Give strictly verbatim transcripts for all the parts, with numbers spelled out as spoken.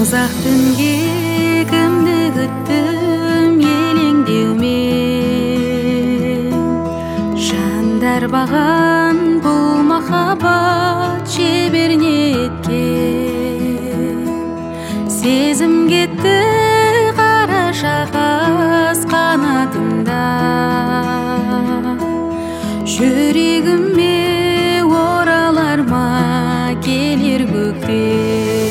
Uzak түнге кімді күттім елеңдеумен, жандар баған бұл махаббат шеберіне еткен. Сезім кетті қара шақас қанатымда, жүрегіме оралар ма келер көктем.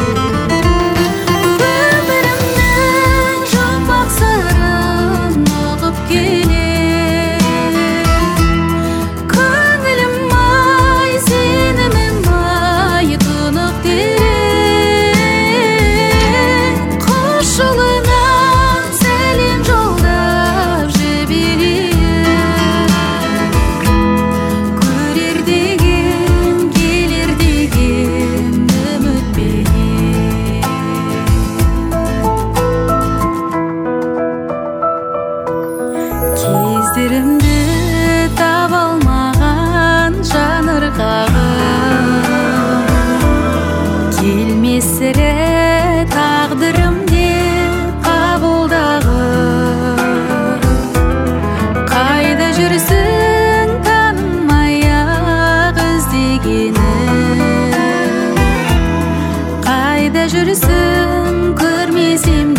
Кездерімді таба алмаған жан ырғағым, келмес сірә тағдырым деп қабылдағым. Қайда жүрсің танымай-ақ іздегенім, қайда жүрсің көрмесем